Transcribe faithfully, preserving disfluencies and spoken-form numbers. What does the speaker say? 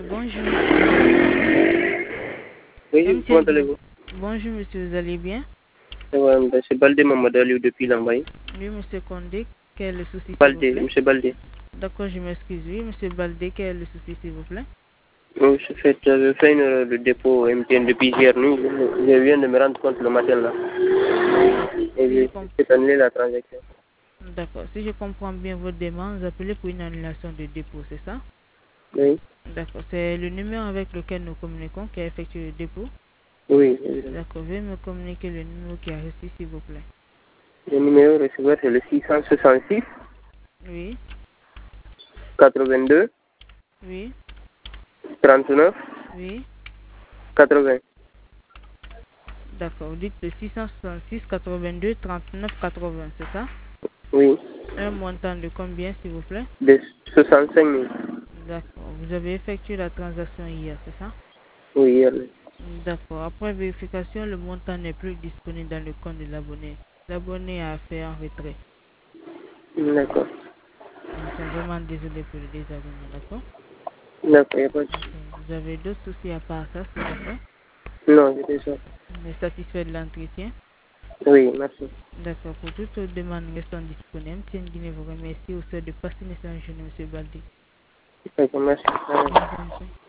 Bonjour. Oui, M. comment Nguyen. allez-vous? Bonjour, monsieur, vous allez bien? Ça va, c'est Baldé Mamadou Aliou depuis Lambaye. Oui, monsieur Condé, quel est le souci, s'il vous Baldé, plaît? monsieur Baldé. D'accord, je m'excuse. Oui, monsieur Baldé, quel est le souci, s'il vous plaît? Oui, je fais, j'avais fait une erreur de dépôt M T N depuis hier nuit. Je, je viens de me rendre compte le matin là. D'accord. Et Si je j'ai comp- fait annuler la transaction. D'accord. Si je comprends bien votre demande, vous appelez pour une annulation de dépôt, c'est ça? Oui, D'accord. C'est le numéro avec lequel nous communiquons qui a effectué le dépôt. oui, évidemment. D'accord. Veuillez me communiquer le numéro qui a reçu, s'il vous plaît. Le numéro receveur c'est le six cent soixante-six Oui, quatre-vingt-deux oui, trente-neuf oui. quatre-vingts. D'accord. Vous dites le six cent soixante-six quatre-vingt-deux trente-neuf quatre-vingts, c'est ça? Oui, Un montant de combien, s'il vous plaît? de soixante-cinq mille. D'accord. Vous avez effectué la transaction hier, c'est ça? Oui, hier. D'accord. Après vérification, le montant n'est plus disponible dans le compte de l'abonné. L'abonné a fait un retrait. D'accord. Nous sommes vraiment désolés pour le désagrément, d'accord? D'accord, il n'y a pas de Ok. souci. Vous avez d'autres soucis à part ça, s'il vous plaît? Non, j'étais ça. Vous êtes satisfait de l'entretien? Oui, merci. D'accord. Pour toute autre demande restant disponible, Tiens Guinée vous remercie au sein de passer une excellente journée, monsieur Baldi. D'accord, merci. Je vous en prie.